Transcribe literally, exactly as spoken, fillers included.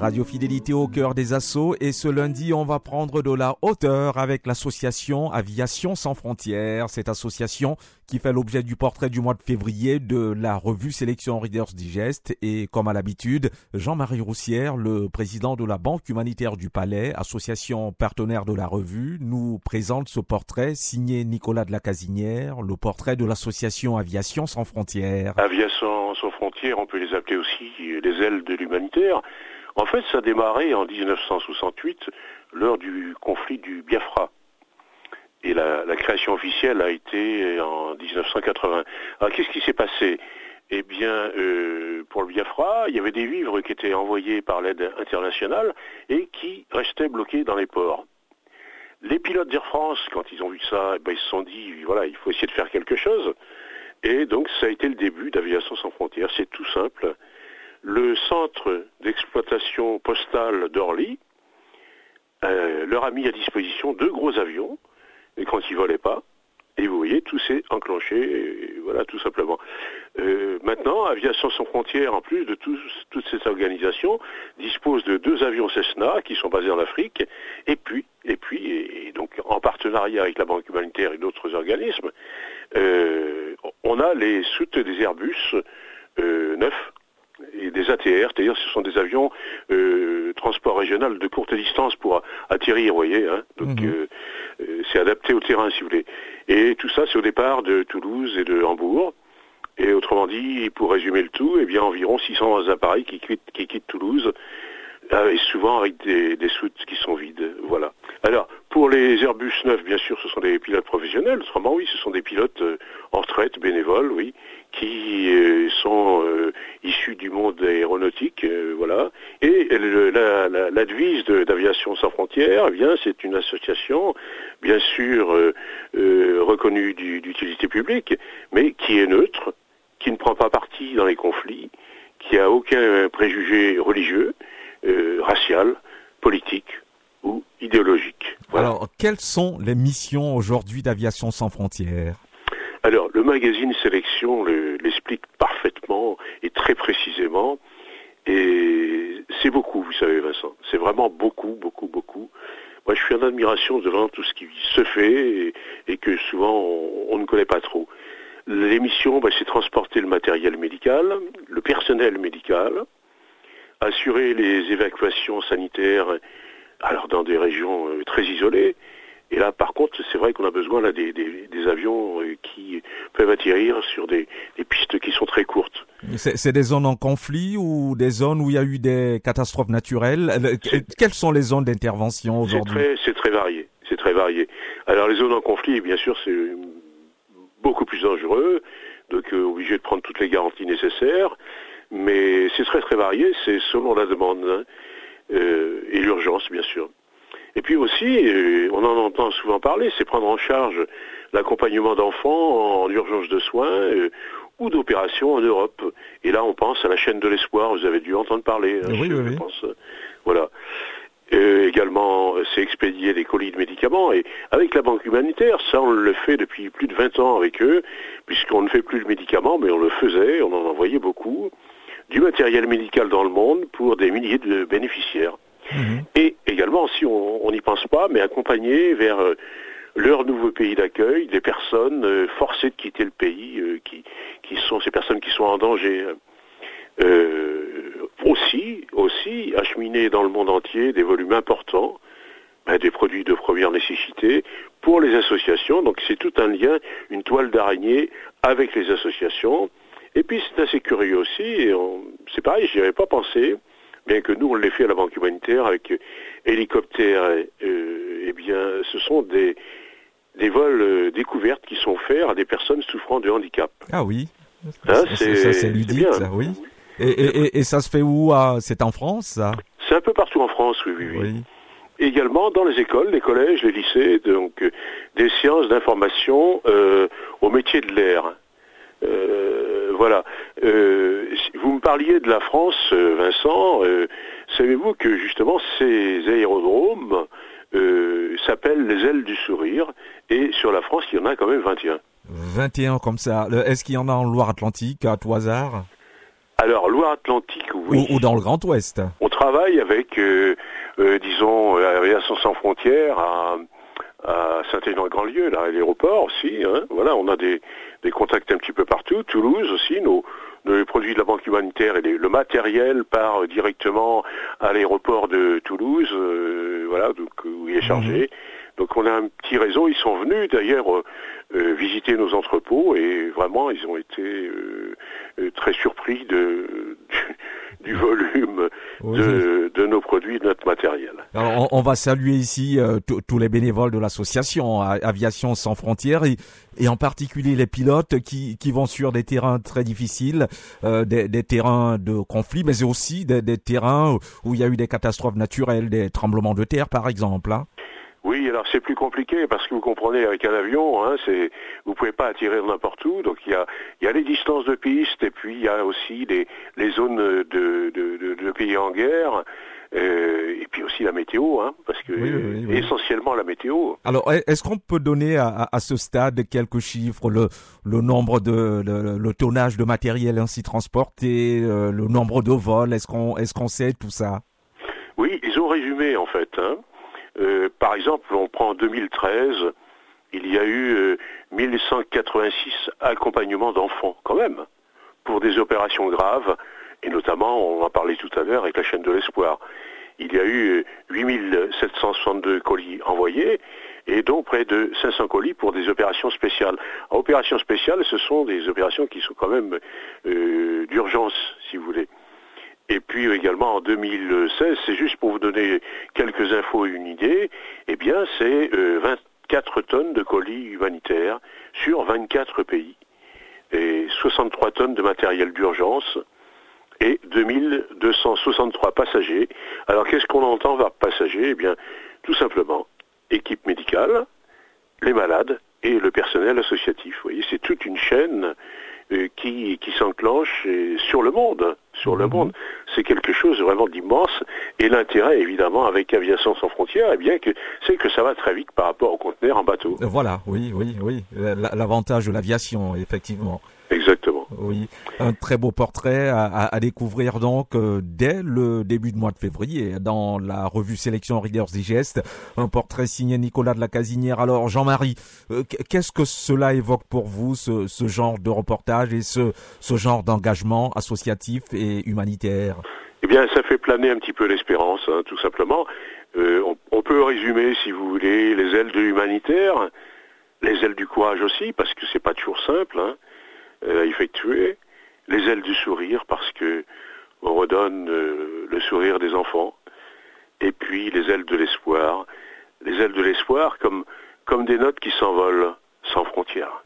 Radio Fidélité au cœur des assauts et ce lundi, on va prendre de la hauteur avec l'association Aviation sans frontières. Cette association qui fait l'objet du portrait du mois de février de la revue Sélection Reader's Digest et comme à l'habitude, Jean-Marie Roussière, le président de la Banque humanitaire du Palais, association partenaire de la revue, nous présente ce portrait signé Nicolas de la Casinière, le portrait de l'association Aviation sans frontières. Aviation sans frontières, on peut les appeler aussi les ailes de l'humanitaire. En fait, ça a démarré en dix-neuf cent soixante-huit, lors du conflit du Biafra. Et la, la création officielle a été en dix-neuf cent quatre-vingts. Alors, qu'est-ce qui s'est passé ? Eh bien, euh, pour le Biafra, il y avait des vivres qui étaient envoyés par l'aide internationale et qui restaient bloqués dans les ports. Les pilotes d'Air France, quand ils ont vu ça, ben, ils se sont dit, voilà, il faut essayer de faire quelque chose. Et donc, ça a été le début d'Aviation sans frontières. C'est tout simple. Le centre d'exploitation postale d'Orly euh, leur a mis à disposition deux gros avions, et quand ils volaient pas, et vous voyez, tout s'est enclenché, et voilà, tout simplement. Euh, maintenant, Aviation sans frontières, en plus de tout, toute cette organisation, dispose de deux avions Cessna qui sont basés en Afrique, et puis, et puis, et, et donc en partenariat avec la Banque humanitaire et d'autres organismes, euh, on a les soutes des Airbus euh, neufs, et des A T R, c'est-à-dire ce sont des avions euh, transport régional de courte distance pour atterrir, vous voyez, hein, donc mmh. euh, euh, c'est adapté au terrain si vous voulez. Et tout ça c'est au départ de Toulouse et de Hambourg, et autrement dit, pour résumer le tout, eh bien environ six cents appareils qui quittent, qui quittent Toulouse, euh, et souvent avec des, des soutes qui sont vides, voilà. Alors, pour les Airbus neufs, bien sûr, ce sont des pilotes professionnels, autrement oui, ce sont des pilotes euh, en retraite, bénévoles, oui, qui euh, sont euh, issus du monde aéronautique, euh, voilà. Et le, la, la, la devise de, d'Aviation sans frontières, eh bien, c'est une association, bien sûr, euh, euh, reconnue du, d'utilité publique, mais qui est neutre, qui ne prend pas parti dans les conflits, qui a aucun préjugé religieux, euh, racial, politique ou idéologique. Voilà. Alors, quelles sont les missions aujourd'hui d'Aviation sans frontières ? Alors, le magazine Sélection le, l'explique parfaitement et très précisément, et c'est beaucoup, vous savez, Vincent, c'est vraiment beaucoup, beaucoup, beaucoup. Moi, je suis en admiration devant tout ce qui se fait et, et que souvent on, on ne connaît pas trop. Les missions, ben, c'est transporter le matériel médical, le personnel médical, assurer les évacuations sanitaires, alors dans des régions euh, très isolées. Et là, par contre, c'est vrai qu'on a besoin là des, des, des avions euh, qui peuvent atterrir sur des, des pistes qui sont très courtes. C'est, c'est des zones en conflit ou des zones où il y a eu des catastrophes naturelles ? C'est, Quelles sont les zones d'intervention aujourd'hui ? C'est très, c'est très varié. C'est très varié. Alors, les zones en conflit, bien sûr, c'est beaucoup plus dangereux, donc euh, obligé de prendre toutes les garanties nécessaires. Mais c'est très très varié. C'est selon la demande hein, euh, et l'urgence, bien sûr. Et puis aussi, euh, on en entend souvent parler, c'est prendre en charge l'accompagnement d'enfants en urgence de soins euh, ou d'opérations en Europe. Et là, on pense à la chaîne de l'espoir, vous avez dû entendre parler. Hein, oui, je, oui, je oui. pense. Voilà. Euh, également, c'est expédier des colis de médicaments. Et avec la Banque humanitaire, ça, on le fait depuis plus de vingt ans avec eux, puisqu'on ne fait plus le médicament, mais on le faisait, on en envoyait beaucoup. Du matériel médical dans le monde pour des milliers de bénéficiaires. Mmh. Et également, si on n'y pense pas, mais accompagner vers euh, leur nouveau pays d'accueil des personnes euh, forcées de quitter le pays, euh, qui, qui sont ces personnes qui sont en danger. Euh, aussi, aussi, acheminer dans le monde entier des volumes importants, ben, des produits de première nécessité pour les associations. Donc c'est tout un lien, une toile d'araignée avec les associations. Et puis c'est assez curieux aussi, et on, c'est pareil, j'y avais pas pensé, bien que nous on l'ait fait à la Banque humanitaire avec euh, hélicoptères, euh, eh bien ce sont des, des vols euh, découvertes qui sont faits à des personnes souffrant de handicap. Ah oui, hein, c'est, ça c'est ludique, c'est ça, oui. Et, et, et, et ça se fait où ah, c'est en France, ça ? C'est un peu partout en France, oui, oui, oui. oui. Également dans les écoles, les collèges, les lycées, donc euh, des séances d'information euh, au métier de l'air. Euh, voilà. Euh, vous me parliez de la France, euh, Vincent. Euh, savez-vous que justement ces aérodromes euh, s'appellent les ailes du sourire et sur la France il y en a quand même vingt et un. vingt et un comme ça. Est-ce qu'il y en a en Loire-Atlantique à tout hasard ? Alors Loire-Atlantique, oui. Ou, ou dans le Grand Ouest ? On travaille travaille avec, euh, euh, disons, Aviation sans frontières à, à Saint-Étienne-Grandlieu, là, à l'aéroport aussi. Hein. Voilà, on a des, des contacts un petit peu partout. Toulouse aussi, nos, nos produits de la Banque humanitaire et les, le matériel part directement à l'aéroport de Toulouse, euh, voilà, donc où il est chargé. Mmh. Donc on a un petit réseau. Ils sont venus d'ailleurs euh, visiter nos entrepôts et vraiment ils ont été euh, très surpris de, du, du volume oui. de, de nos produits, de notre matériel. Alors, on, on va saluer ici euh, tous les bénévoles de l'association Aviation sans frontières et, et en particulier les pilotes qui, qui vont sur des terrains très difficiles, euh, des, des terrains de conflit, mais aussi des, des terrains où il y a eu des catastrophes naturelles, des tremblements de terre par exemple. Hein. Oui, alors c'est plus compliqué parce que vous comprenez, avec un avion, hein, c'est vous pouvez pas atterrir n'importe où. Donc il y a il y a les distances de piste et puis il y a aussi les les zones de de, de, de pays en guerre. Euh, et puis aussi la météo, hein, parce que oui, oui, oui. essentiellement la météo. Alors, est-ce qu'on peut donner à, à ce stade quelques chiffres, le, le nombre de, le, le tonnage de matériel ainsi transporté, euh, le nombre de vols, est-ce qu'on, est-ce qu'on sait tout ça? Oui, ils ont résumé en fait. Hein. Euh, par exemple, on prend en deux mille treize, il y a eu euh, mille cent quatre-vingt-six accompagnements d'enfants, quand même, pour des opérations graves. Et notamment, on en parlait tout à l'heure avec la chaîne de l'espoir. Il y a eu huit mille sept cent soixante-deux colis envoyés et donc près de cinq cents colis pour des opérations spéciales. Alors, opérations spéciales, ce sont des opérations qui sont quand même euh, d'urgence, si vous voulez. Et puis également en deux mille seize, c'est juste pour vous donner quelques infos et une idée, eh bien c'est euh, vingt-quatre tonnes de colis humanitaires sur vingt-quatre pays et soixante-trois tonnes de matériel d'urgence et deux mille deux cent soixante-trois passagers. Alors qu'est-ce qu'on entend par passagers? Eh bien, tout simplement, équipe médicale, les malades et le personnel associatif. Vous voyez, c'est toute une chaîne euh, qui, qui s'enclenche euh, sur le monde. Sur le mmh. monde. C'est quelque chose vraiment d'immense. Et l'intérêt, évidemment, avec Aviation sans frontières, eh bien, que, c'est que ça va très vite par rapport aux conteneurs en bateau. Voilà, oui, oui, oui. L'avantage de l'aviation, effectivement. Exactement. Oui, un très beau portrait à, à, à découvrir donc euh, dès le début du mois de février dans la revue Sélection Reader's Digest. Un portrait signé Nicolas de la Casinière. Alors Jean-Marie, euh, qu'est-ce que cela évoque pour vous, ce, ce genre de reportage et ce, ce genre d'engagement associatif et humanitaire? Eh bien, ça fait planer un petit peu l'espérance, hein, tout simplement. Euh, on, on peut résumer, si vous voulez, les ailes de l'humanitaire, les ailes du courage aussi, parce que c'est pas toujours simple, hein. À effectuer, les ailes du sourire parce que on redonne euh, le sourire des enfants, et puis les ailes de l'espoir, les ailes de l'espoir comme comme des notes qui s'envolent sans frontières.